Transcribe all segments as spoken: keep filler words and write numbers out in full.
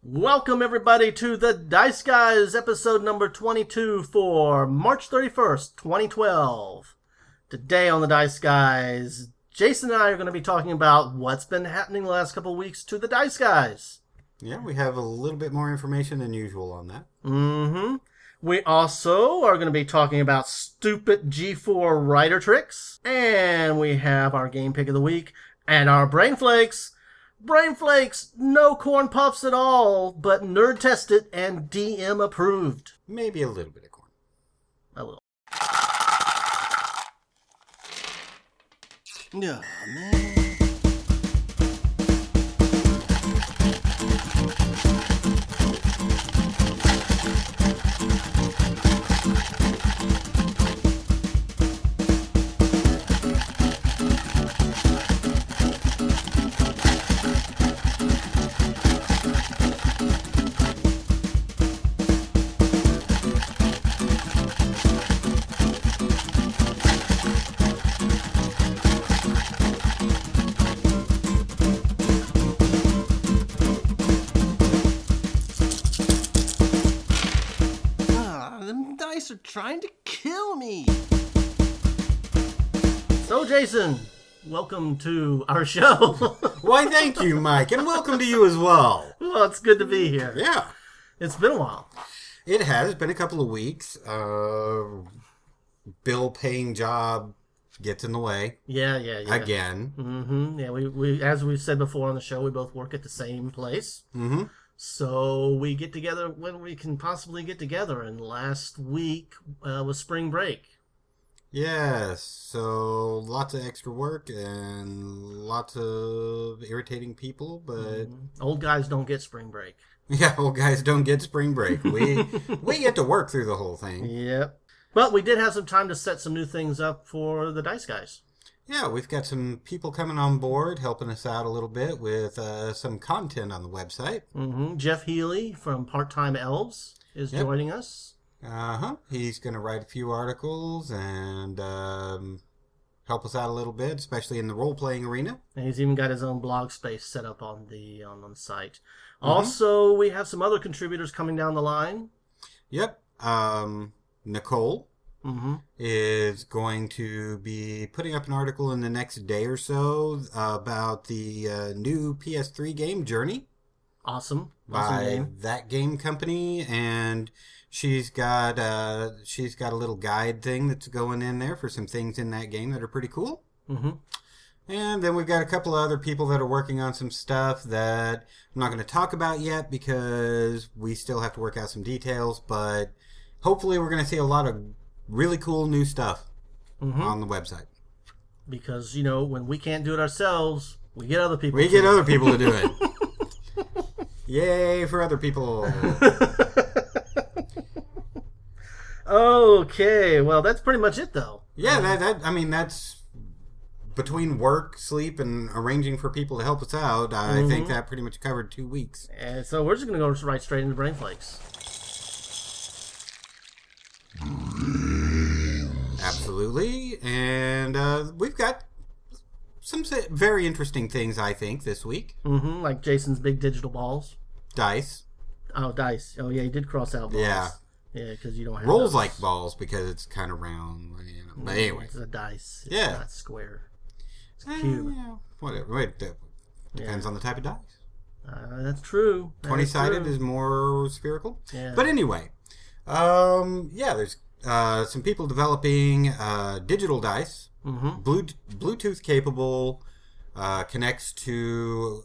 Welcome everybody to the Dice Guys episode number twenty-two for March thirty-first, twenty twelve. Today on the Dice Guys, Jason and I are going to be talking about what's been happening the last couple of weeks to the Dice Guys. Yeah, we have a little bit more information than usual on that. Mm-hmm. We also are going to be talking about stupid G four writer tricks. And we have our game pick of the week and our Brain Flakes. Brain Flakes, no corn puffs at all, but nerd tested and D M approved. Maybe a little bit of corn. A little. Oh, man. Are trying to kill me. So, Jason, welcome to our show. Why, thank you, Mike, and welcome to you as well. Well, it's good to be here. Yeah. It's been a while. It has been a couple of weeks. Uh, bill-paying job gets in the way. Yeah, yeah, yeah. Again. Mm-hmm. Yeah, we, we, as we've said before on the show, we both work at the same place. Mm-hmm. So we get together when we can possibly get together, and last week uh, was spring break. Yes, so lots of extra work and lots of irritating people, but... Mm-hmm. Old guys don't get spring break. Yeah, old guys don't get spring break. We we get to work through the whole thing. Yep. But we did have some time to set some new things up for the Dice Guys. Yeah, we've got some people coming on board, helping us out a little bit with uh, some content on the website. Mm-hmm. Jeff Healy from Part-Time Elves is yep. joining us. Uh-huh. He's going to write a few articles and um, help us out a little bit, especially in the role-playing arena. And he's even got his own blog space set up on the on, on the site. Mm-hmm. Also, we have some other contributors coming down the line. Yep. Um, Nicole. Mm-hmm. is going to be putting up an article in the next day or so uh, about the uh, new P S three game Journey. Awesome. By awesome game. That Game Company, and she's got uh, she's got a little guide thing that's going in there for some things in that game that are pretty cool. Mm-hmm. And then we've got a couple of other people that are working on some stuff that I'm not going to talk about yet because we still have to work out some details, but hopefully we're going to see a lot of really cool new stuff mm-hmm. on the website. Because, you know, when we can't do it ourselves, we get other people We to get other people to do it. Yay for other people. Okay, well, that's pretty much it, though. Yeah, that, that I mean, that's between work, sleep, and arranging for people to help us out. I mm-hmm. think that pretty much covered two weeks. And so we're just going to go right straight into Brain Flakes. Absolutely, and uh, we've got some very interesting things, I think, this week. Mm-hmm, like Jason's big digital balls. Dice. Oh, dice. Oh, yeah, he did cross out balls. Yeah. Yeah, because you don't have Rolls those. like balls because it's kind of round. You know. But anyway. It's a dice. It's yeah. not square. It's a uh, cube. Yeah. Whatever. Wait, depends yeah. on the type of dice. Uh, that's true. twenty-sided is more spherical. Yeah. But anyway, um, yeah, there's uh, some people developing uh, digital dice, mm-hmm. Bluetooth, Bluetooth capable, uh, connects to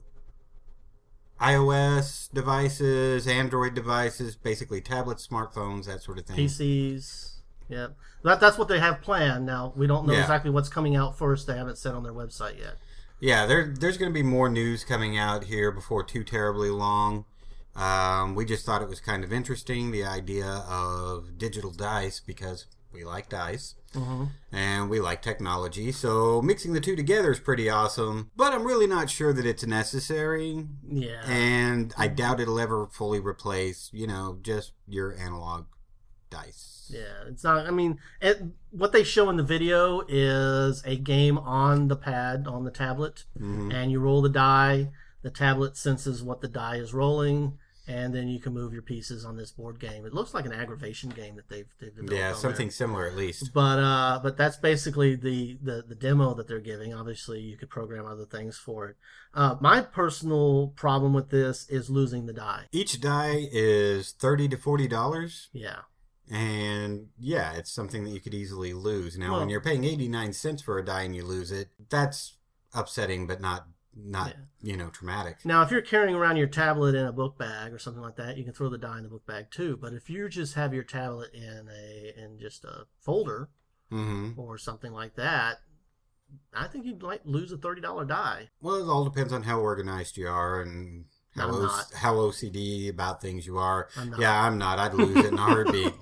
iOS devices, Android devices, basically tablets, smartphones, that sort of thing. P Cs. Yep. That, that's what they have planned. Now, we don't know yeah. exactly what's coming out first. They haven't said on their website yet. Yeah, there, there's going to be more news coming out here before too terribly long. Um, we just thought it was kind of interesting, the idea of digital dice, because we like dice, mm-hmm. and we like technology, so mixing the two together is pretty awesome, but I'm really not sure that it's necessary, yeah. and I doubt it'll ever fully replace, you know, just your analog dice. Yeah, it's not, I mean, it, what they show in the video is a game on the pad, on the tablet, mm-hmm. and you roll the die, the tablet senses what the die is rolling, and then you can move your pieces on this board game. It looks like an aggravation game that they've, they've developed. Yeah, on something there. similar at least. But uh, but that's basically the, the, the demo that they're giving. Obviously, you could program other things for it. Uh, my personal problem with this is losing the die. Each die is thirty to forty dollars. Yeah. And yeah, it's something that you could easily lose. Now, Well- when you're paying eighty-nine cents for a die and you lose it, that's upsetting, but not not Yeah. you know traumatic. Now, if you're carrying around your tablet in a book bag or something like that, you can throw the die in the book bag too. But if you just have your tablet in a in just a folder Mm-hmm. or something like that, I think you might lose a thirty dollar die. Well, it all depends on how organized you are and how I'm O- not. how O C D about things you are. I'm not. Yeah, I'm not. I'd lose it in a heartbeat.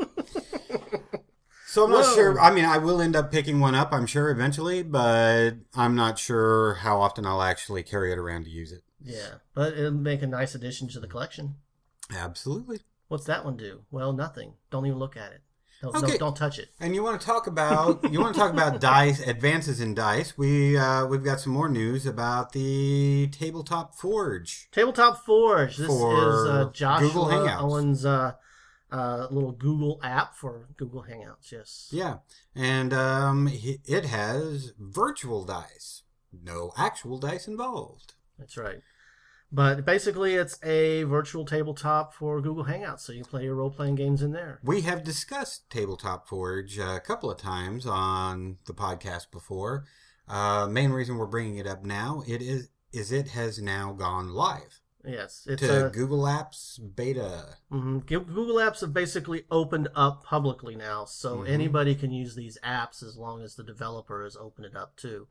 So I'm not Whoa. sure. I mean, I will end up picking one up, I'm sure, eventually, but I'm not sure how often I'll actually carry it around to use it. Yeah, but it'll make a nice addition to the collection. Absolutely. What's that one do? Well, nothing. Don't even look at it. Don't, Okay. don't, don't touch it. And you want to talk about you want to talk about dice advances in dice? We uh, we've got some more news about the Tabletop Forge. Tabletop Forge. This For is uh, Joshua Google Hangouts. Owen's uh, uh, little Google app for Google Hangouts. Yes. Yeah, and um, he- it has virtual dice, no actual dice involved. That's right. But basically, it's a virtual tabletop for Google Hangouts, so you can play your role-playing games in there. We have discussed Tabletop Forge a couple of times on the podcast before. Uh, main reason we're bringing it up now it is is it has now gone live Yes, it's to a, Google Apps beta. mhm. Google Apps have basically opened up publicly now, so Mhm. anybody can use these apps as long as the developer has opened it up too.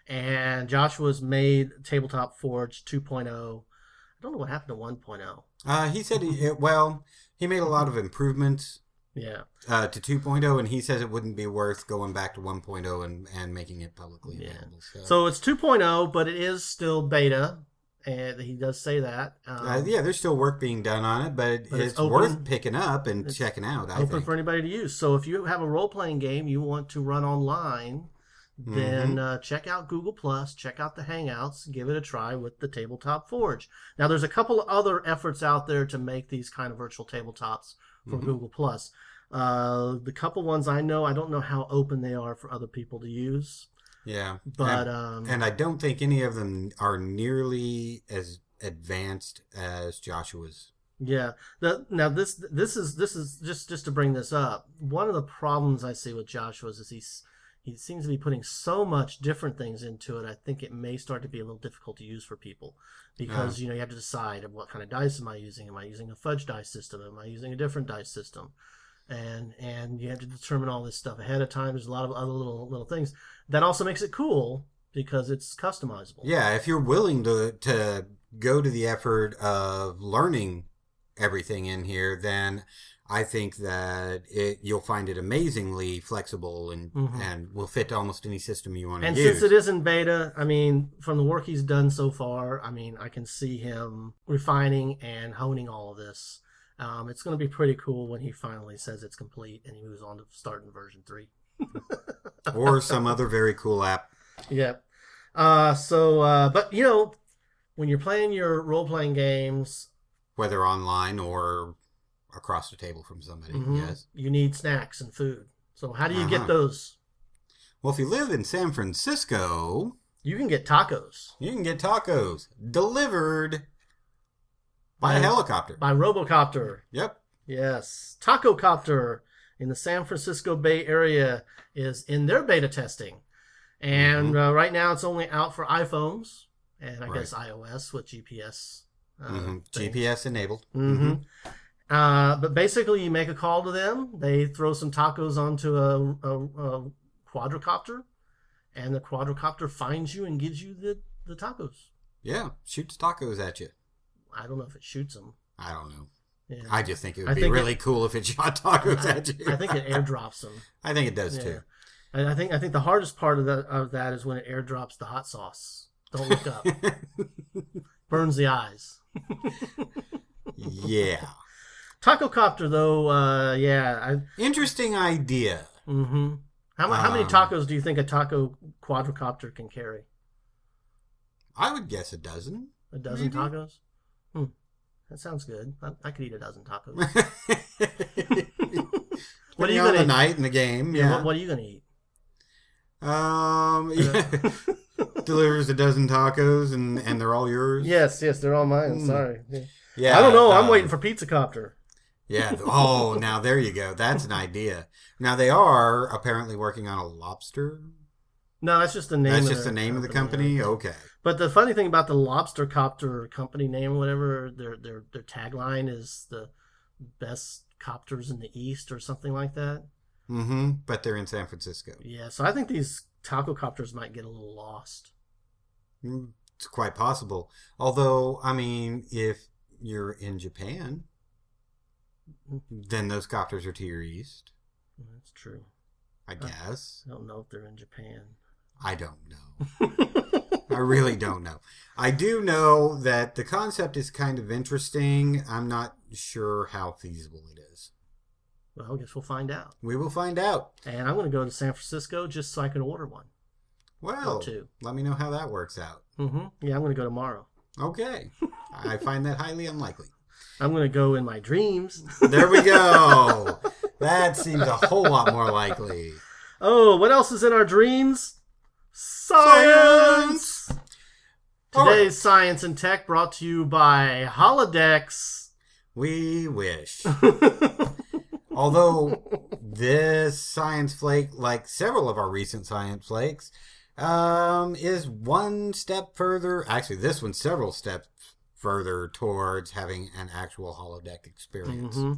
And Joshua's made Tabletop Forge two point oh. I don't know what happened to one point oh. Uh, he said, he, it, well, he made a lot of improvements Yeah. uh, to two point oh, and he says it wouldn't be worth going back to one point oh and, and making it publicly Yeah. available. So, So it's two point oh, but it is still beta, and he does say that. Um, uh, yeah, there's still work being done on it, but, But it's it's, open- worth picking up and it's checking out, I Open think. for anybody to use. So if you have a role-playing game you want to run online, then Mm-hmm. uh, check out Google Plus, check out the Hangouts, give it a try with the Tabletop Forge. Now, there's a couple of other efforts out there to make these kind of virtual tabletops for Mhm. Google Plus. Uh, the couple ones I know, I don't know how open they are for other people to use, Yeah. but and, um, and I don't think any of them are nearly as advanced as Joshua's. yeah. The, now this this is this is just just to bring this up. One of the problems I see with Joshua's is he's he seems to be putting so much different things into it. I think it may start to be a little difficult to use for people because Uh. you know you have to decide what kind of dice am I using? Am I using a fudge dice system? Am I using a different dice system? And and you have to determine all this stuff ahead of time. There's a lot of other little little things that also makes it cool because it's customizable. Yeah, if you're willing to to go to the effort of learning everything in here, then I think that it you'll find it amazingly flexible and Mhm. and will fit almost any system you want to And use. since it is in beta, I mean, from the work he's done so far, I mean, I can see him refining and honing all of this. Um, it's going to be pretty cool when he finally says it's complete and he moves on to starting version three. Or some other very cool app. Yep. Uh, so, uh, but you know, when you're playing your role-playing games, Whether online or across the table from somebody. mhm, Yes. you need snacks and food. So how do you Uh-huh. get those? Well, if you live in San Francisco, You can get tacos you can get tacos delivered by a By- helicopter. by Robocopter. Yep. Yes. Taco Copter in the San Francisco Bay Area is in their beta testing. And uh, right now it's only out for iPhones and I Right. guess iOS with G P S. Uh, hmm things. G P S enabled. hmm Uh, but basically, you make a call to them. They throw some tacos onto a, a, a quadricopter, and the quadricopter finds you and gives you the, the tacos. Yeah, shoots tacos at you. I don't know if it shoots them. I don't know. Yeah. I just think it would I be think really cool if it shot tacos I, at you. I think it airdrops them. I think it does Yeah. too. And I think I think the hardest part of that of that is when it airdrops the hot sauce. Don't look up. Burns the eyes. Yeah. Taco Copter though, uh, yeah. I, Interesting idea. mm-hmm. How, mu- how many Um, tacos do you think a taco quadricopter can carry? I would guess a dozen. A dozen Maybe. tacos? Hmm. that sounds good. I, I could eat a dozen tacos. What are you on the night in the game? Yeah. yeah. What, what are you gonna eat? Um. Yeah. Delivers a dozen tacos and and they're all yours. Yes, yes, they're all mine. Mm. Sorry. Yeah. yeah. I don't know. I'm um, waiting for Pizza Copter. Yeah. Oh, now there you go. That's an idea. Now they are apparently working on a lobster. No, that's just the name. That's of just the name company. of the company. Okay. But the funny thing about the Lobster Copter company name, or whatever, their their their tagline is the best copters in the East or something like that. Mm-hmm. But they're in San Francisco. Yeah, so I think these taco copters might get a little lost. It's quite possible. Although, I mean, if you're in Japan, then those copters are to your east. That's true. I guess. I don't know if they're in Japan. I don't know. I really don't know. I do know that the concept is kind of interesting. I'm not sure how feasible it is. Well, I guess we'll find out. We will find out. And I'm going to go to San Francisco just so I can order one. Well, or two. Let me know how that works out. Mm-hmm. Yeah, I'm going to go tomorrow. Okay. I find that highly unlikely. I'm going to go in my dreams. There we go. That seems a whole lot more likely. Oh, what else is in our dreams? Science! Science! Today's right. Science and Tech brought to you by Holodecks. We wish. Although this science flake, like several of our recent science flakes, um, is one step further. Actually, this one's several steps further towards having an actual holodeck experience. Mm-hmm.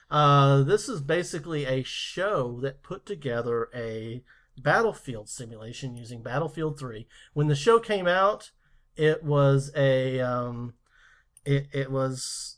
Uh, this is basically a show that put together a Battlefield simulation using Battlefield three. When the show came out, it was a um, it it was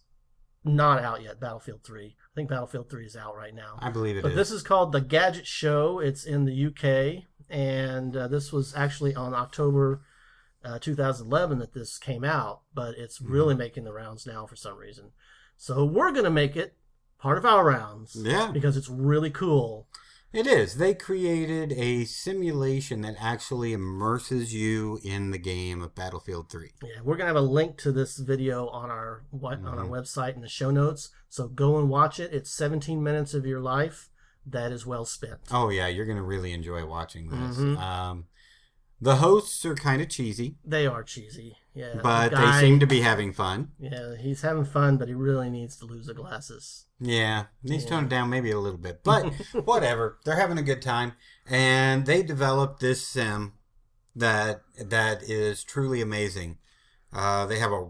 not out yet. Battlefield three. I think Battlefield three is out right now. I believe it but is. But this is called the Gadget Show. It's in the U K, and uh, this was actually on October uh, two thousand eleven that this came out. But it's really mm. making the rounds now for some reason. So we're gonna make it part of our rounds. Yeah. Because it's really cool. It is. They created a simulation that actually immerses you in the game of Battlefield three. Yeah, we're going to have a link to this video on our what, mm-hmm. on our website in the show notes. So go and watch it. It's seventeen minutes of your life that is well spent. Oh, yeah. You're going to really enjoy watching this. Mm-hmm. Um, the hosts are kind of cheesy. They are cheesy. Yeah. But the guy, they seem to be having fun. Yeah, he's having fun, but he really needs to lose the glasses. Yeah, needs to tone it down maybe a little bit. But whatever. They're having a good time. And they developed this sim that that is truly amazing. Uh, they have a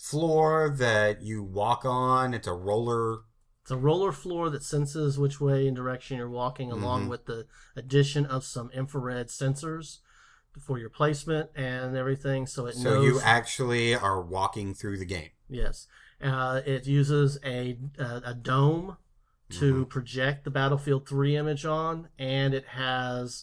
floor that you walk on. It's a roller. It's a roller floor that senses which way and direction you're walking, along mm-hmm. with the addition of some infrared sensors for your placement and everything, so it so knows. So you actually are walking through the game. Yes. Uh, it uses a, a, a dome to mm-hmm. project the Battlefield three image on, and it has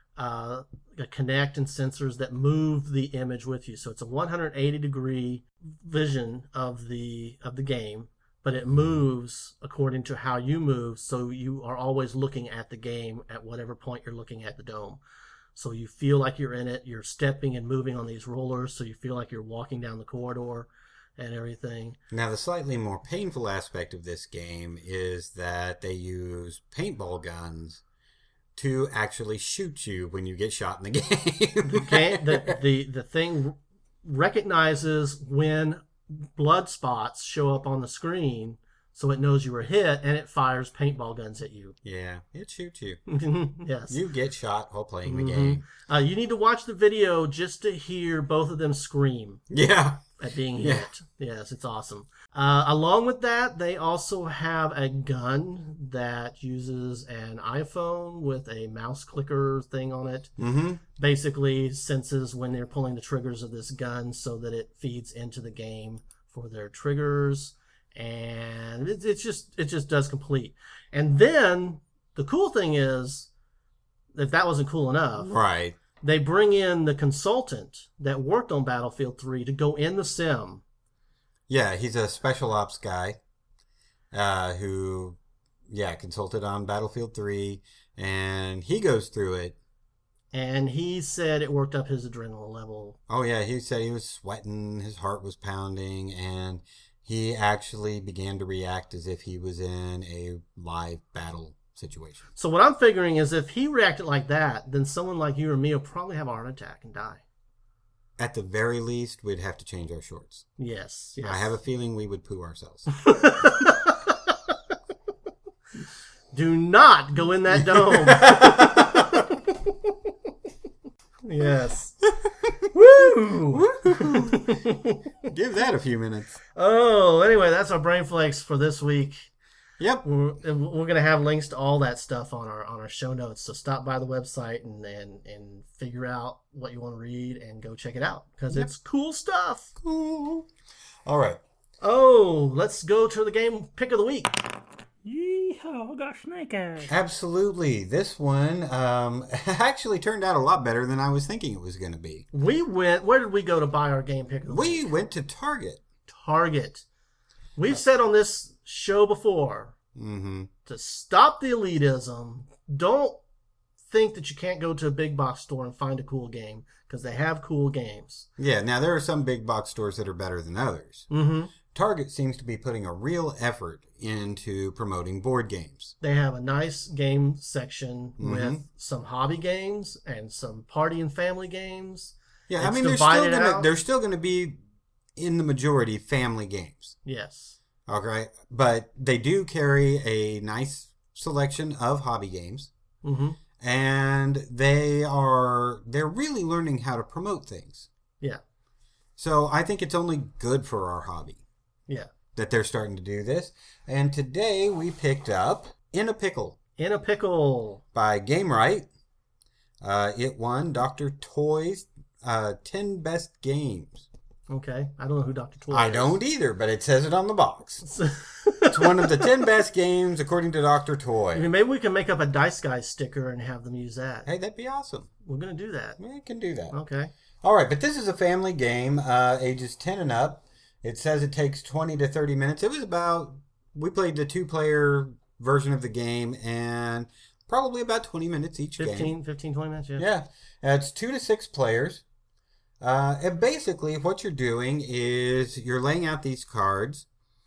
uh, a Kinect and sensors that move the image with you. So it's a one hundred eighty degree vision of the of the game, but it moves according to how you move, so you are always looking at the game at whatever point you're looking at the dome. So you feel like you're in it. You're stepping and moving on these rollers, so you feel like you're walking down the corridor and everything. Now, the slightly more painful aspect of this game is that they use paintball guns to actually shoot you when you get shot in the game. the, game the, the, the thing recognizes when blood spots show up on the screen, so it knows you were hit, and it fires paintball guns at you. Yeah, it shoots you. Yes. You get shot while playing the mm-hmm. game. Uh, you need to watch the video just to hear both of them scream. Yeah. At being yeah. hit. Yes, it's awesome. Uh, along with that, they also have a gun that uses an iPhone with a mouse clicker thing on it. Mm-hmm. Basically senses when they're pulling the triggers of this gun so that it feeds into the game for their triggers. And it, it's just it just does complete. And then the cool thing is, if that wasn't cool enough, right? They bring in the consultant that worked on Battlefield three to go in the sim. Yeah, he's a special ops guy uh, who, yeah, consulted on Battlefield three, and he goes through it. And he said it worked up his adrenaline level. Oh yeah, he said he was sweating, his heart was pounding, and He actually began to react as if he was in a live battle situation. So what I'm figuring is if he reacted like that, then someone like you or me will probably have a heart attack and die. At the very least, we'd have to change our shorts. Yes, yes. I have a feeling we would poo ourselves. Do not go in that dome. Yes. Woo! Give that a few minutes. Oh, anyway, that's our Brain Flakes for this week. Yep. We're, we're going to have links to all that stuff on our on our show notes. So stop by the website and and, and figure out what you want to read and go check it out because yep. It's cool stuff. Cool. All right. Oh, let's go to the game pick of the week. Yeehaw, got Snake Eyes. Absolutely. This one um, actually turned out a lot better than I was thinking it was going to be. We went, where did we go to buy our game pick of the we week? We went to Target. Target. We've said on this show before, mm-hmm. to stop the elitism, don't think that you can't go to a big box store and find a cool game because they have cool games. Yeah, now there are some big box stores that are better than others. Mm-hmm. Target seems to be putting a real effort into promoting board games. They have a nice game section mm-hmm. with some hobby games and some party and family games. Yeah, it's I mean, they're still, gonna, they're still going to be, in the majority, family games. Yes. Okay, but they do carry a nice selection of hobby games. Mm-hmm. And they are, they're really learning how to promote things. Yeah. So I think it's only good for our hobby. Yeah. That they're starting to do this. And today we picked up In a Pickle. In a Pickle. By Gamewright. Uh, it won Doctor Toy's uh, ten Best Games. Okay. I don't know who Doctor Toy I is. don't either, but it says it on the box. It's one of the ten best games according to Doctor Toy. I mean, maybe we can make up a Dice Guys sticker and have them use that. Hey, that'd be awesome. We're going to do that. We can do that. Okay. All right, but this is a family game, uh, ages ten and up. It says it takes twenty to thirty minutes. It was about, we played the two-player version of the game, and probably about twenty minutes each fifteen, game. fifteen, twenty minutes, yeah. Yeah. Uh, it's two to six players. Uh, and basically, what you're doing is you're laying out these cards,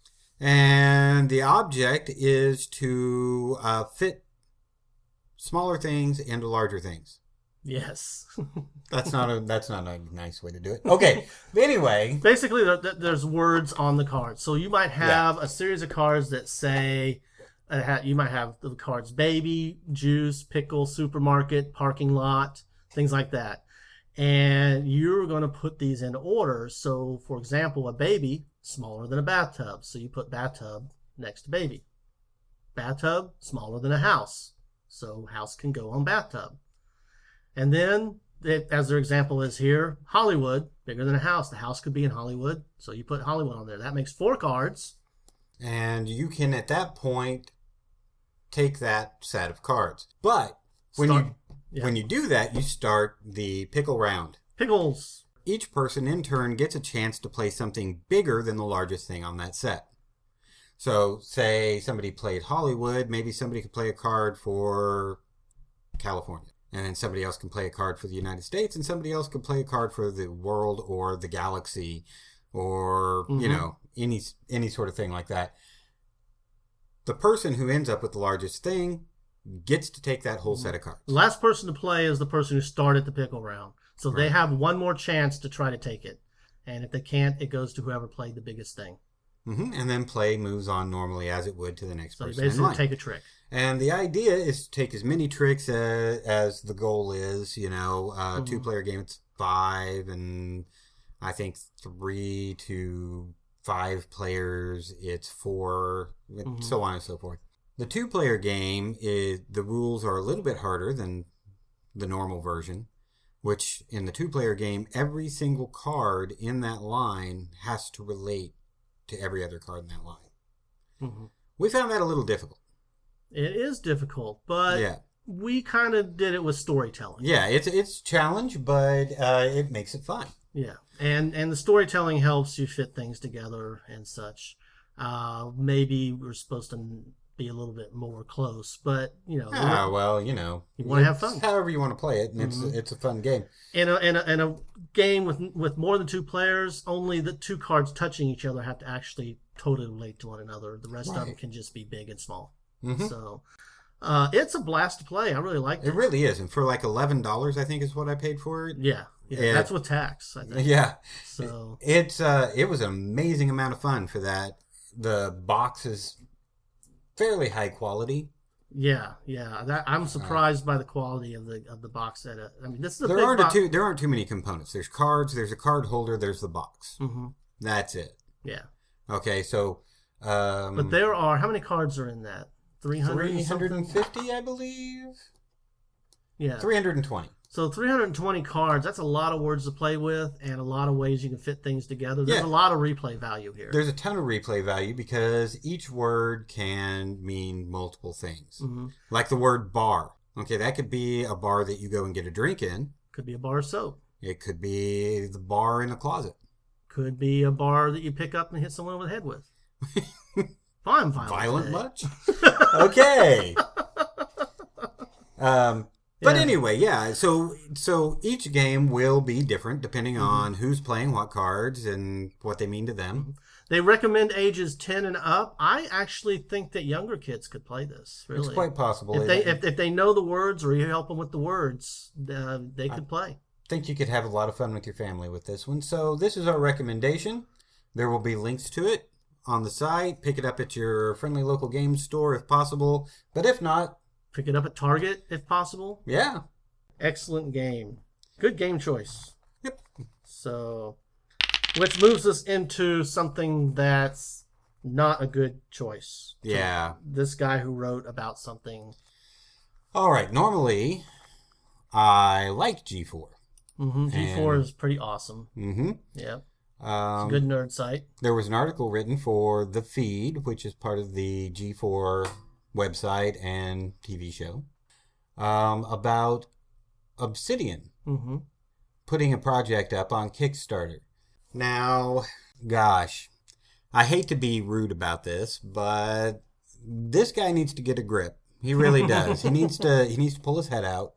and the object is to uh, fit smaller things into larger things. Yes. That's not a that's not a nice way to do it. Okay, but anyway, basically, there's words on the card. So you might have yeah. a series of cards that say, uh, you might have the cards baby, juice, pickle, supermarket, parking lot, things like that. And you're going to put these in order. So, for example, a baby, smaller than a bathtub. So you put bathtub next to baby. Bathtub, smaller than a house. So house can go on bathtub. And then, as their example is here, Hollywood, bigger than a house. The house could be in Hollywood. So you put Hollywood on there. That makes four cards. And you can, at that point, take that set of cards. But when Start. you... Yeah. When you do that, you start the pickle round. Pickles. Each person in turn gets a chance to play something bigger than the largest thing on that set. So, say somebody played Hollywood, maybe somebody could play a card for California. And then somebody else can play a card for the United States, and somebody else can play a card for the world or the galaxy or, mm-hmm. you know, any any sort of thing like that. The person who ends up with the largest thing gets to take that whole set of cards. The last person to play is the person who started the pickle round. So right. They have one more chance to try to take it. And if they can't, it goes to whoever played the biggest thing. Mm-hmm. And then play moves on normally as it would to the next so person basically in line. Take a trick. And the idea is to take as many tricks as, as the goal is. You know, uh, mm-hmm. two-player game, it's five. And I think three to five players, it's four. Mm-hmm. So on and so forth. The two-player game, is the rules are a little bit harder than the normal version, which in the two-player game, every single card in that line has to relate to every other card in that line. Mm-hmm. We found that a little difficult. It is difficult, but yeah. we kind of did it with storytelling. Yeah, it's it's a challenge, but uh, it makes it fun. Yeah, and, and the storytelling helps you fit things together and such. Uh, maybe we're supposed to be a little bit more close. But, you know, Ah, well, you know. you want to have it's fun. However you want to play it, and it's, Mhm. it's a fun game. In a, in, a, in a game with with more than two players, only the two cards touching each other have to actually totally relate to one another. The rest of them Right. can just be big and small. Mhm. So uh, it's a blast to play. I really liked it. It really is. And for like eleven dollars, I think is what I paid for it. Yeah, yeah, It- that's with tax, I think. Yeah. So It's uh, it was an amazing amount of fun for that. The box is fairly high quality. yeah, yeah. That I'm surprised by the quality of the of the box set. I mean, this is a There big aren't box. too there aren't too many components. There's cards. There's a card holder. There's the box. hmm That's it. Yeah, Okay, so um, but there are how many cards are in that? Three hundred. three hundred fifty, I believe. Yeah. three hundred twenty. So three hundred twenty cards, that's a lot of words to play with and a lot of ways you can fit things together. There's Yeah. a lot of replay value here. There's a ton of replay value because each word can mean multiple things. hmm Like the word bar. Okay, that could be a bar that you go and get a drink in. Could be a bar of soap. It could be the bar in a closet. Could be a bar that you pick up and hit someone over the head with. I'm violent. Violent today. much? Okay. Um, but Yeah. anyway, yeah. So so each game will be different depending Mm-hmm. on who's playing what cards and what they mean to them. They recommend ages ten and up. I actually think that younger kids could play this. Really, It's quite possible. if they I if, if they know the words or you help them with the words, uh, they could play. think you could have a lot of fun with your family with this one. So this is our recommendation. There will be links to it on the site. Pick it up at your friendly local game store if possible. But if not, Pick it up at Target if possible. yeah. Excellent game. Good game choice. Yep. So, which moves us into something that's not a good choice. Yeah. This guy who wrote about something. All right. Normally, I like G four. Mm-hmm. G four And- is pretty awesome. Mm-hmm. Yeah. Um, Good nerd site. There was an article written for The Feed, which is part of the G four website and T V show, um, about Obsidian Mm-hmm. putting a project up on Kickstarter. Now, gosh, I hate to be rude about this, but this guy needs to get a grip. He really does. he needs to he needs to pull his head out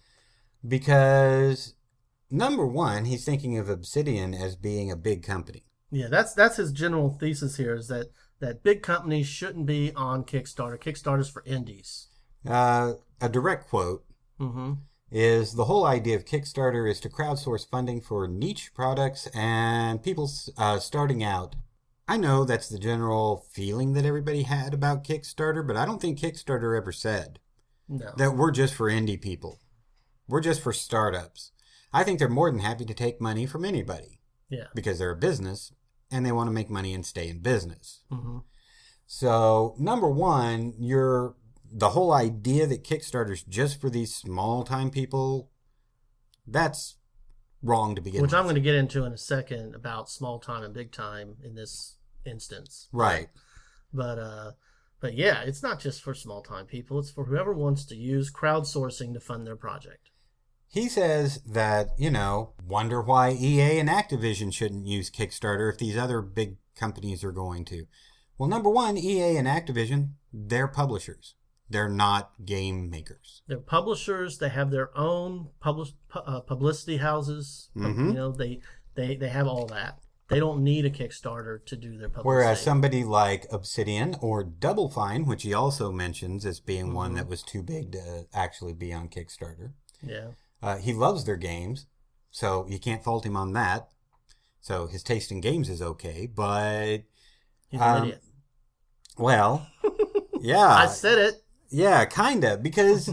because number one, he's thinking of Obsidian as being a big company. Yeah, that's that's his general thesis here is that, that big companies shouldn't be on Kickstarter. Kickstarter's for indies. Uh, a direct quote Mm-hmm. is the whole idea of Kickstarter is to crowdsource funding for niche products and people uh, starting out. I know that's the general feeling that everybody had about Kickstarter, but I don't think Kickstarter ever said No. that we're just for indie people. We're just for startups. I think they're more than happy to take money from anybody Yeah. because they're a business and they want to make money and stay in business. Mm-hmm. So, number one, you're the whole idea that Kickstarter's just for these small time people, that's wrong to begin Which with. I'm going to get into in a second about small time and big time in this instance. Right. But uh, but yeah, it's not just for small time people. It's for whoever wants to use crowdsourcing to fund their project. He says that, you know, wonder why E A and Activision shouldn't use Kickstarter if these other big companies are going to. Well, number one, E A and Activision, they're publishers. They're not game makers. They're publishers. They have their own publish, pu- uh, publicity houses. Mhm. You know, they, they they have all that. They don't need a Kickstarter to do their publicity. Whereas somebody like Obsidian or Double Fine, which he also mentions as being one Mhm. that was too big to actually be on Kickstarter, Yeah. uh, he loves their games, so you can't fault him on that. So his taste in games is okay, but, He's an Um, idiot. well, yeah. I said it. Yeah, kind of, because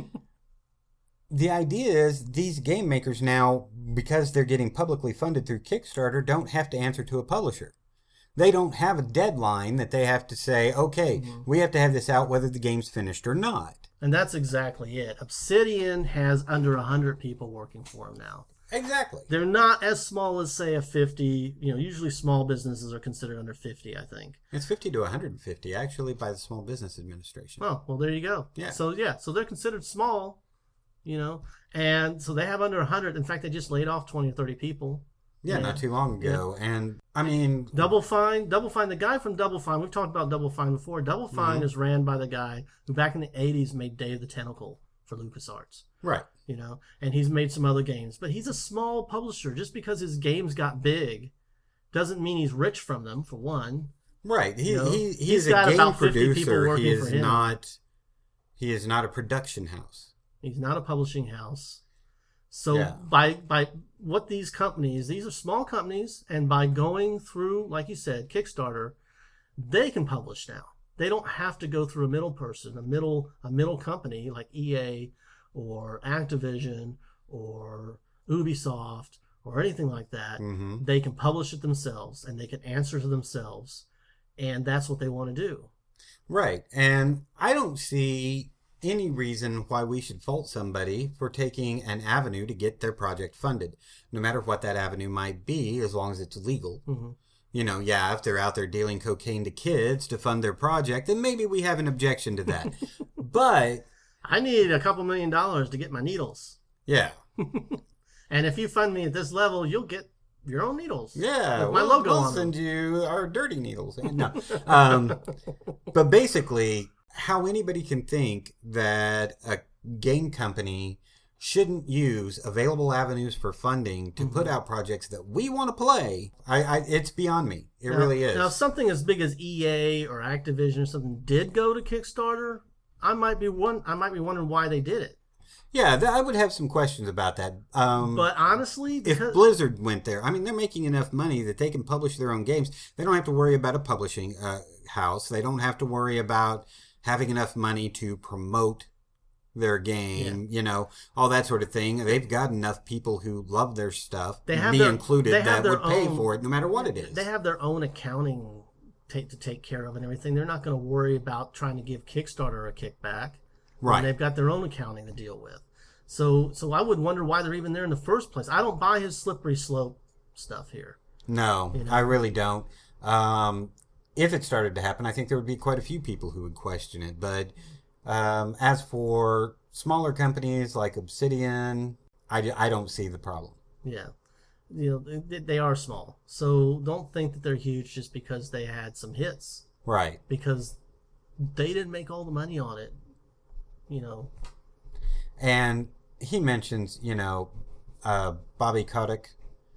the idea is these game makers now, because they're getting publicly funded through Kickstarter, don't have to answer to a publisher. They don't have a deadline that they have to say, okay, Mhm. we have to have this out whether the game's finished or not. And that's exactly it. Obsidian has under one hundred people working for them now. Exactly. They're not as small as, say, a fifty. You know, usually small businesses are considered under fifty, I think. It's fifty to one hundred fifty, actually, by the Small Business Administration. Oh, well, there you go. Yeah. So, yeah, so they're considered small, you know, and so they have under one hundred. In fact, they just laid off twenty or thirty people. Yeah, Yeah. not too long ago. And, I mean... Double Fine, Double Fine, the guy from Double Fine, we've talked about Double Fine before. Double Fine Mhm. is ran by the guy who back in the eighties made Day of the Tentacle for LucasArts. Right. You know, and he's made some other games. But he's a small publisher. Just because his games got big doesn't mean he's rich from them, for one. Right. He, You know, he, he's he's a got game about fifty people producer. working He for is him. not... He is not a production house. He's not a publishing house. So Yeah. by by what these companies, these are small companies, and by going through, like you said, Kickstarter, they can publish now. They don't have to go through a middle person, a middle a middle company like E A or Activision or Ubisoft or anything like that. Mm-hmm. They can publish it themselves, and they can answer to themselves, and that's what they want to do. Right. And I don't see any reason why we should fault somebody for taking an avenue to get their project funded, no matter what that avenue might be, as long as it's legal. Mm-hmm. You know, yeah, if they're out there dealing cocaine to kids to fund their project, then maybe we have an objection to that. But, I need a couple million dollars to get my needles. yeah. And if you fund me at this level, you'll get your own needles. Yeah, With my we'll, logo we'll on them. send you our dirty needles. No, um, but basically, how anybody can think that a game company shouldn't use available avenues for funding to Mm-hmm. put out projects that we want to play, I, I it's beyond me. It Now- really is. Now, if something as big as E A or Activision or something did go to Kickstarter, I might be one. I might be wondering why they did it. yeah, th- I would have some questions about that. Um, But honestly, if because Blizzard went there, I mean, they're making enough money that they can publish their own games. They don't have to worry about a publishing uh, house. They don't have to worry about having enough money to promote their game, you know, all that sort of thing. They've got enough people who love their stuff, They have me their- included, they have that their would pay own- for it no matter what it is. they have their own accounting take, to take care of and everything, they're not going to worry about trying to give Kickstarter a kickback. Right. And they've got their own accounting to deal with. So, so I would wonder why they're even there in the first place. I don't buy his slippery slope stuff here. No, You know? I really don't. Um, if it started to happen, I think there would be quite a few people who would question it. But um, as for smaller companies like Obsidian, I, I don't see the problem. Yeah. You know, they, they are small. So don't think that they're huge just because they had some hits. Right. Because they didn't make all the money on it. You know. And he mentions, you know, uh, Bobby Kotick.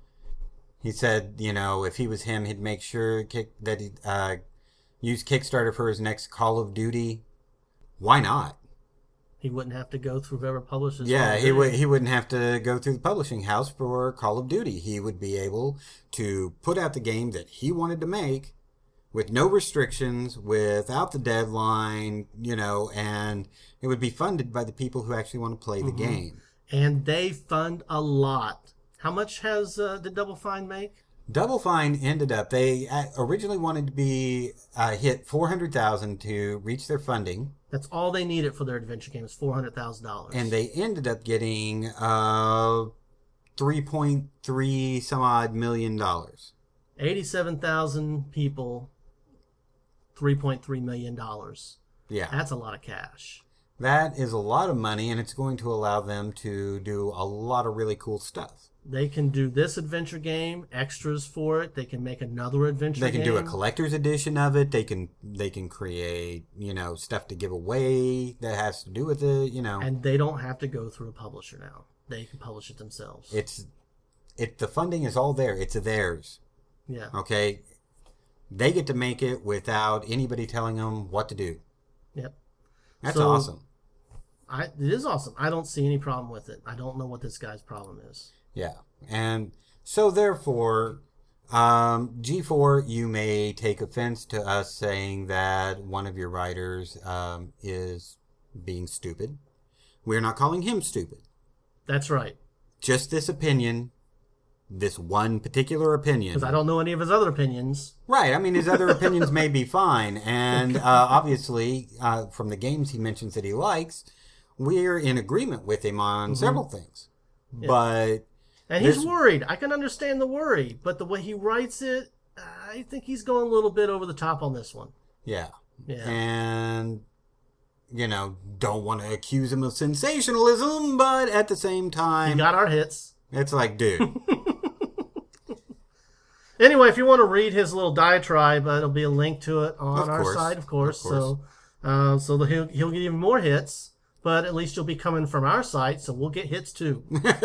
He said, you know, if he was him, he'd make sure kick, that he uh, use Kickstarter for his next Call of Duty. Why not? He wouldn't have to go through whoever publishes. Yeah, Call of he Duty. would. He wouldn't have to go through the publishing house for Call of Duty. He would be able to put out the game that he wanted to make, with no restrictions, without the deadline, you know, and it would be funded by the people who actually want to play the Mm-hmm. game. And they fund a lot. How much has uh, did Double Fine make? Double Fine ended up. They uh, originally wanted to be uh, hit four hundred thousand to reach their funding. That's all they needed for their adventure game is four hundred thousand dollars. And they ended up getting uh, three point three some odd million dollars. eighty-seven thousand people, three point three million dollars. Yeah. That's a lot of cash. That is a lot of money, and it's going to allow them to do a lot of really cool stuff. They can do this adventure game, extras for it. They can make another adventure They can game. do a collector's edition of it. They can they can create, you know, stuff to give away that has to do with it, you know. And they don't have to go through a publisher now. They can publish it themselves. It's it the funding is all there. It's theirs. yeah. Okay? They get to make it without anybody telling them what to do. Yep. That's So- awesome. I, it is awesome. I don't see any problem with it. I don't know what this guy's problem is. Yeah. And so therefore, um, G four, you may take offense to us saying that one of your writers um, is being stupid. We're not calling him stupid. That's right. Just this opinion, this one particular opinion. Because I don't know any of his other opinions. Right. I mean, his other opinions may be fine. And uh, obviously, uh, from the games he mentions that he likes, we're in agreement with him on several things. But And he's This- worried. I can understand the worry. But the way he writes it, I think he's going a little bit over the top on this one. yeah. Yeah. And, you know, don't want to accuse him of sensationalism, but at the same He time, got our hits. it's like, dude, Anyway, if you want to read his little diatribe, uh, there'll be a link to it on Of our course. site, of course. Of course. So, uh, so the, he'll he'll get even more hits, but at least you'll be coming from our site, so we'll get hits too.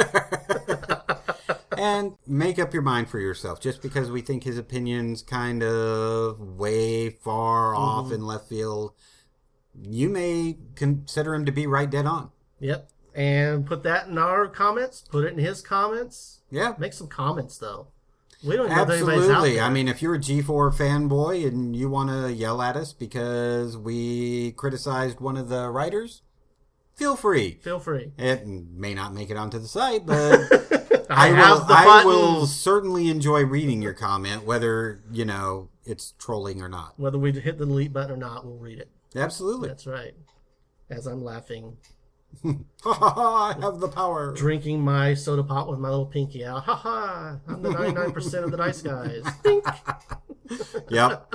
And make up your mind for yourself. Just because we think his opinion's kind of way far Mm-hmm. off in left field, you may consider him to be right dead on. Yep. And put that in our comments. Put it in his comments. Yeah. Make some comments though. We don't even know if anybody's out Absolutely. there. I mean, if you're a G four fanboy and you want to yell at us because we criticized one of the writers, feel free. Feel free. It may not make it onto the site, but I, I will. have the I button. will certainly enjoy reading your comment, whether you know it's trolling or not. Whether we hit the delete button or not, we'll read it. Absolutely. That's right. As I'm laughing, Ha ha ha! I have the power. drinking my soda pop with my little pinky out. Ha ha! I'm the ninety-nine percent of the nice guys. Dink. Yep.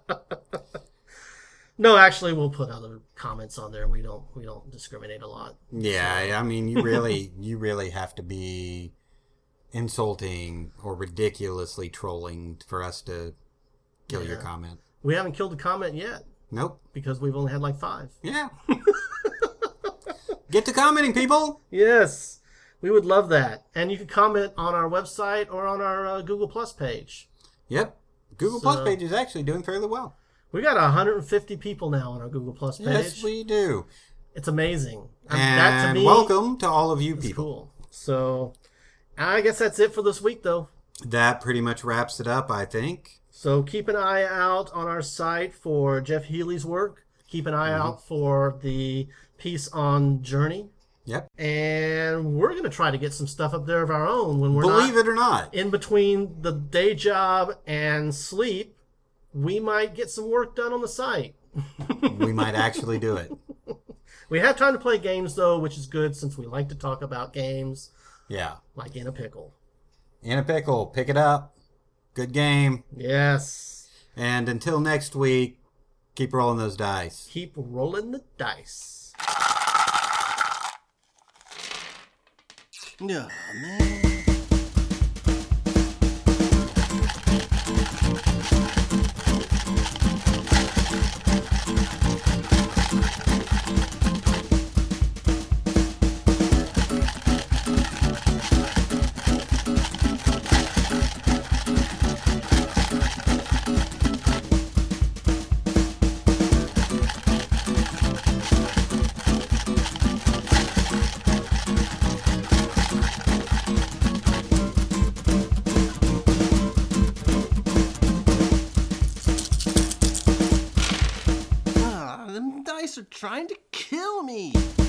No, actually, we'll put other comments on there. We don't. We don't discriminate a lot. Yeah. I mean, you really, you really have to be insulting or ridiculously trolling for us to kill your Yeah. comment. We haven't killed a comment yet Nope. because we've only had like five. Yeah. Get to commenting, people. Yes, we would love that. And you can comment on our website or on our uh, Google Plus page. Yep. Google So- Plus page is actually doing fairly well. We got one hundred fifty people now on our Google Plus page. Yes, we do. It's amazing. Um, And that to me welcome to all of you is people. cool. So I guess that's it for this week, though. That pretty much wraps it up, I think. So keep an eye out on our site for Jeff Healy's work. Keep an eye Mm-hmm. out for the piece on Journey. Yep. And we're going to try to get some stuff up there of our own when we're Believe not it or not. in between the day job and sleep. We might get some work done on the site. We might actually do it. We have time to play games, though, which is good since we like to talk about games Yeah. like In a Pickle. In a pickle. Pick it up. Good game. Yes. And until next week, keep rolling those dice. Keep rolling the dice. Oh, man. Ah, them dice are trying to kill me.